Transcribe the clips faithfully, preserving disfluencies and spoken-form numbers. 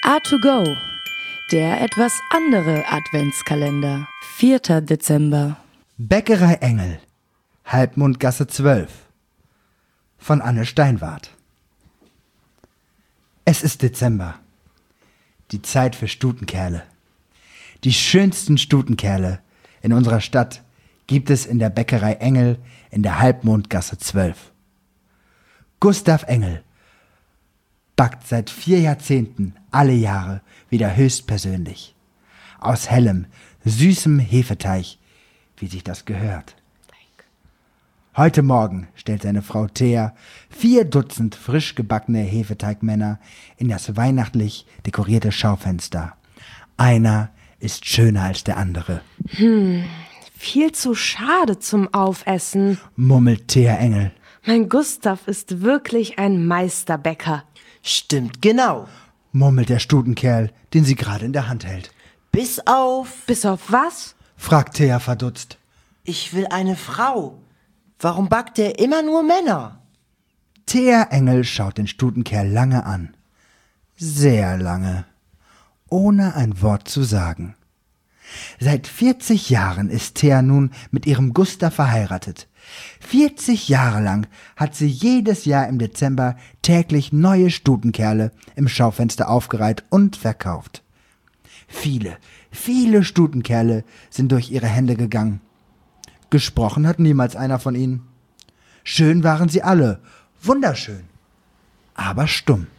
A to go, der etwas andere Adventskalender. vierter Dezember. Bäckerei Engel, Halbmondgasse zwölf von Anne Steinwart. Es ist Dezember, die Zeit für Stutenkerle. Die schönsten Stutenkerle in unserer Stadt gibt es in der Bäckerei Engel in der Halbmondgasse zwölf. Gustav Engel backt seit vier Jahrzehnten alle Jahre wieder höchstpersönlich. Aus hellem, süßem Hefeteig, wie sich das gehört. Heute Morgen stellt seine Frau Thea vier Dutzend frisch gebackene Hefeteigmänner in das weihnachtlich dekorierte Schaufenster. Einer ist schöner als der andere. Hm, viel zu schade zum Aufessen, murmelt Thea Engel. Mein Gustav ist wirklich ein Meisterbäcker. Stimmt genau. Murmelt der Stutenkerl, den sie gerade in der Hand hält. Bis auf... Bis auf was? Fragt Thea verdutzt. Ich will eine Frau. Warum backt er immer nur Männer? Thea Engel schaut den Stutenkerl lange an. Sehr lange. Ohne ein Wort zu sagen. Seit vierzig Jahren ist Thea nun mit ihrem Gustav verheiratet. vierzig Jahre lang hat sie jedes Jahr im Dezember täglich neue Stutenkerle im Schaufenster aufgereiht und verkauft. Viele, viele Stutenkerle sind durch ihre Hände gegangen. Gesprochen hat niemals einer von ihnen. Schön waren sie alle, wunderschön, aber stumm.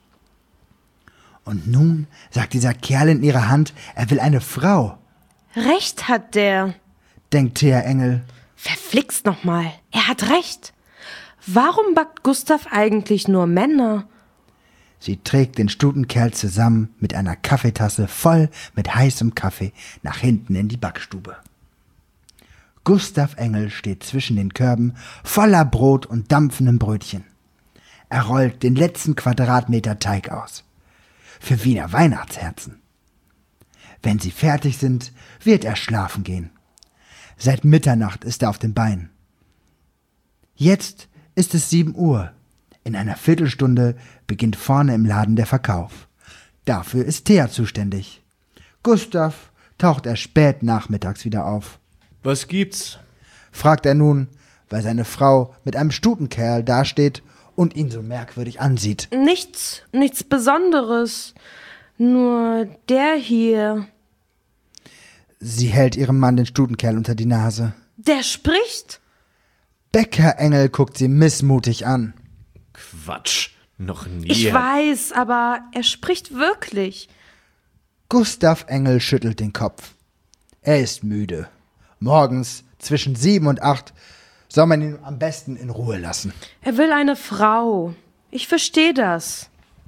Und nun sagt dieser Kerl in ihrer Hand, er will eine Frau. Recht hat der, denkt Thea Engel. Verflixt nochmal, er hat recht. Warum backt Gustav eigentlich nur Männer? Sie trägt den Stutenkerl zusammen mit einer Kaffeetasse voll mit heißem Kaffee nach hinten in die Backstube. Gustav Engel steht zwischen den Körben voller Brot und dampfendem Brötchen. Er rollt den letzten Quadratmeter Teig aus. Für Wiener Weihnachtsherzen. Wenn sie fertig sind, wird er schlafen gehen. Seit Mitternacht ist er auf den Beinen. Jetzt ist es sieben Uhr. In einer Viertelstunde beginnt vorne im Laden der Verkauf. Dafür ist Thea zuständig. Gustav taucht erst spät nachmittags wieder auf. Was gibt's? Fragt er nun, weil seine Frau mit einem Stutenkerl dasteht und ihn so merkwürdig ansieht. Nichts, nichts Besonderes. Nur der hier. Sie hält ihrem Mann den Stutenkerl unter die Nase. Der spricht? Bäcker Engel guckt sie missmutig an. Quatsch, noch nie. Ich weiß, aber er spricht wirklich. Gustav Engel schüttelt den Kopf. Er ist müde. Morgens zwischen sieben und acht soll man ihn am besten in Ruhe lassen. Er will eine Frau. Ich verstehe das.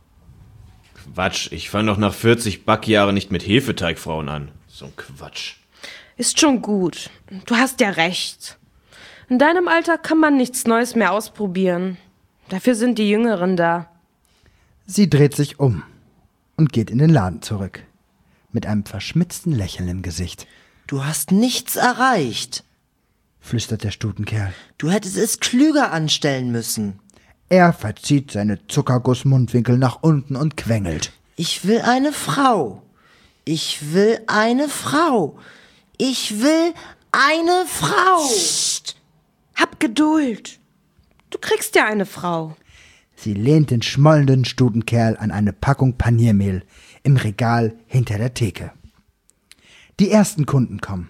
Quatsch, ich fang doch nach vierzig Backjahren nicht mit Hefeteigfrauen an. So ein Quatsch. Ist schon gut. Du hast ja recht. In deinem Alter kann man nichts Neues mehr ausprobieren. Dafür sind die Jüngeren da. Sie dreht sich um und geht in den Laden zurück. Mit einem verschmitzten Lächeln im Gesicht. Du hast nichts erreicht, flüstert der Stutenkerl. Du hättest es klüger anstellen müssen. Er verzieht seine Zuckergussmundwinkel nach unten und quengelt. Ich will eine Frau. Ich will eine Frau. Ich will eine Frau. Psst. Hab Geduld. Du kriegst ja eine Frau. Sie lehnt den schmollenden Stutenkerl an eine Packung Paniermehl im Regal hinter der Theke. Die ersten Kunden kommen.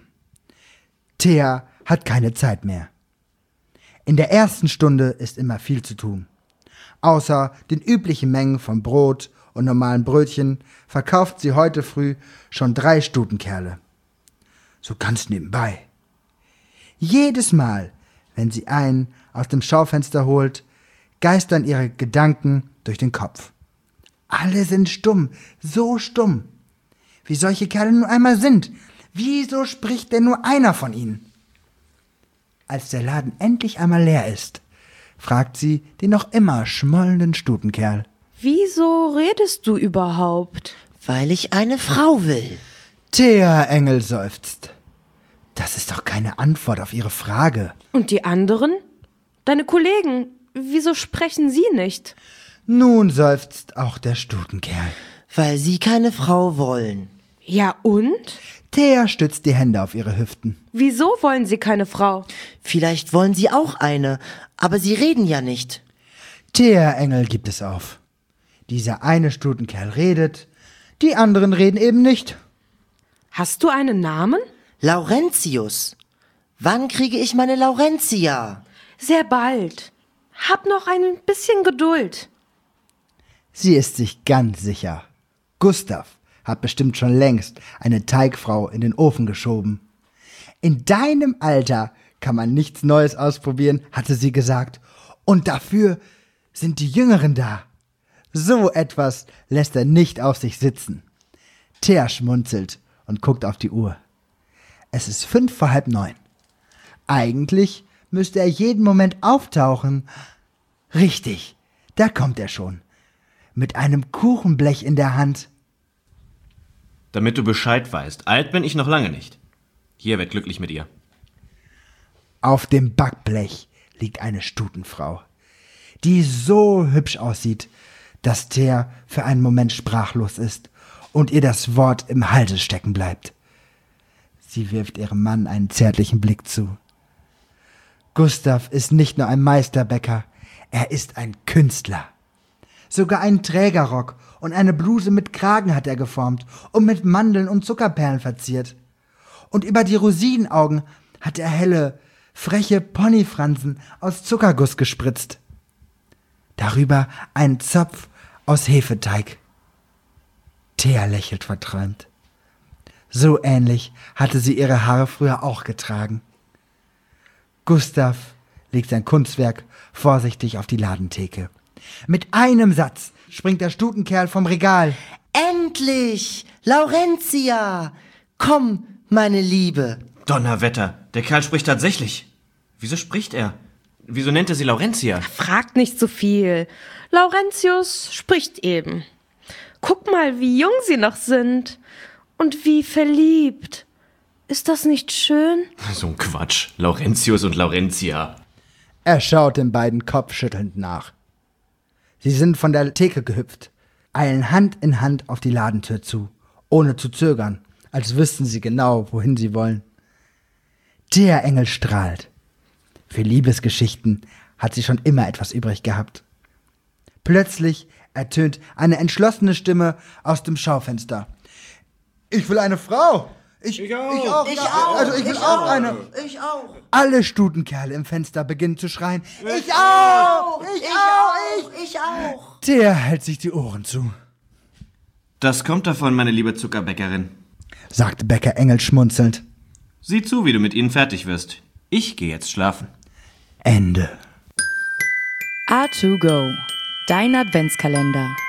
Thea hat keine Zeit mehr. In der ersten Stunde ist immer viel zu tun. Außer den üblichen Mengen von Brot und normalen Brötchen verkauft sie heute früh schon drei Stutenkerle. So ganz nebenbei. Jedes Mal, wenn sie einen aus dem Schaufenster holt, geistern ihre Gedanken durch den Kopf. Alle sind stumm, so stumm. Wie solche Kerle nun einmal sind. Wieso spricht denn nur einer von ihnen? Als der Laden endlich einmal leer ist, fragt sie den noch immer schmollenden Stutenkerl. Wieso redest du überhaupt? Weil ich eine Frau will. Thea Engel seufzt. Das ist doch keine Antwort auf ihre Frage. Und die anderen? Deine Kollegen, wieso sprechen sie nicht? Nun seufzt auch der Stutenkerl. Weil Sie keine Frau wollen. Ja und? Thea stützt die Hände auf ihre Hüften. Wieso wollen Sie keine Frau? Vielleicht wollen Sie auch eine, aber Sie reden ja nicht. Teerengel gibt es auf. Dieser eine Stutenkerl redet, die anderen reden eben nicht. Hast du einen Namen? Laurentius. Wann kriege ich meine Laurentia? Sehr bald. Hab noch ein bisschen Geduld. Sie ist sich ganz sicher. Gustav hat bestimmt schon längst eine Teigfrau in den Ofen geschoben. In deinem Alter kann man nichts Neues ausprobieren, hatte sie gesagt. Und dafür sind die Jüngeren da. So etwas lässt er nicht auf sich sitzen. Thea schmunzelt und guckt auf die Uhr. Es ist fünf vor halb neun. Eigentlich müsste er jeden Moment auftauchen. Richtig, da kommt er schon. Mit einem Kuchenblech in der Hand. Damit du Bescheid weißt, alt bin ich noch lange nicht. Hier, werd glücklich mit ihr. Auf dem Backblech liegt eine Stutenfrau, die so hübsch aussieht, dass Thea für einen Moment sprachlos ist und ihr das Wort im Halse stecken bleibt. Sie wirft ihrem Mann einen zärtlichen Blick zu. Gustav ist nicht nur ein Meisterbäcker, er ist ein Künstler. Sogar einen Trägerrock und eine Bluse mit Kragen hat er geformt und mit Mandeln und Zuckerperlen verziert. Und über die Rosinenaugen hat er helle, freche Ponyfransen aus Zuckerguss gespritzt. Darüber ein Zopf aus Hefeteig. Thea lächelt verträumt. So ähnlich hatte sie ihre Haare früher auch getragen. Gustav legt sein Kunstwerk vorsichtig auf die Ladentheke. Mit einem Satz springt der Stutenkerl vom Regal. Endlich! Laurentia! Komm, meine Liebe. Donnerwetter, der Kerl spricht tatsächlich. Wieso spricht er? Wieso nennt er sie Laurentia? Fragt nicht so viel. Laurentius spricht eben. Guck mal, wie jung sie noch sind. Und wie verliebt. Ist das nicht schön? So ein Quatsch. Laurentius und Laurentia. Er schaut den beiden kopfschüttelnd nach. Sie sind von der Theke gehüpft, eilen Hand in Hand auf die Ladentür zu, ohne zu zögern, als wüssten sie genau, wohin sie wollen. Der Engel strahlt. Für Liebesgeschichten hat sie schon immer etwas übrig gehabt. Plötzlich ertönt eine entschlossene Stimme aus dem Schaufenster. Ich will eine Frau! Ich, ich auch! Ich auch! Ich auch! Also ich will ich auch, auch eine! Ich auch! Alle Stutenkerle im Fenster beginnen zu schreien. Ich, ich auch! Ich, ich auch! auch! Ich auch! Der hält sich die Ohren zu, Das kommt davon, meine liebe Zuckerbäckerin. sagte Bäcker Engel schmunzelnd. Sieh zu, wie du mit ihnen fertig wirst. Ich gehe jetzt schlafen. Ende. A zwei Go, dein Adventskalender.